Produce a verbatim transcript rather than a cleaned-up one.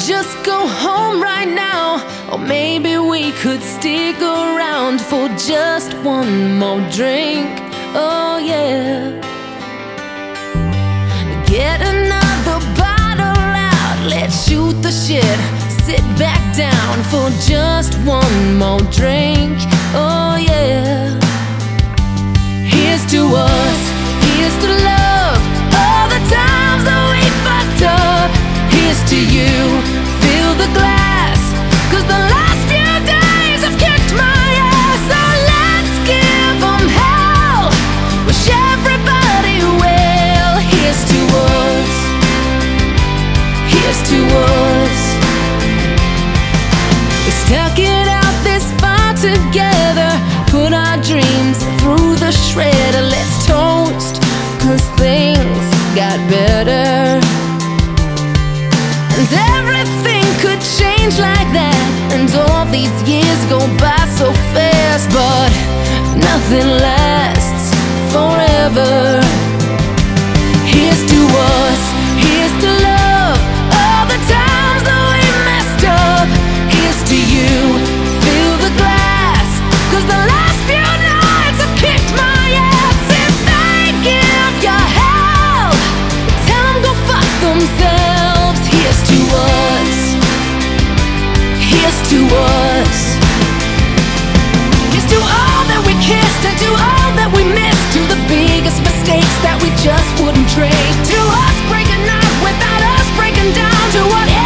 just go home right now, or maybe we could stick around for just one more drink. Oh yeah. Get another bottle out, let's shoot the shit. Sit back down for just one more drink. Oh yeah. Here's to us, here's to love, all the times that we fucked up. Here's to you, fill the glass, 'cause the last few days have kicked my ass. So let's give them hell, wish everybody well. Here's to us, here's to us. We stuck it out this far together, put our dreams through the shredder. Let's toast, 'cause things got better. And everything could change like that, and all these years go by so fast. But nothing lasts forever. Here's to us, here's to love, all the times that we messed up. Here's to you, fill the glass, 'cause the last few nights have kicked my ass. If they give you hell, tell them go fuck themselves. Here's to us, here's to us. Here's to all that we kissed and to all that we missed, to the biggest mistakes that we just wouldn't trade, to us breaking up without us breaking down, to what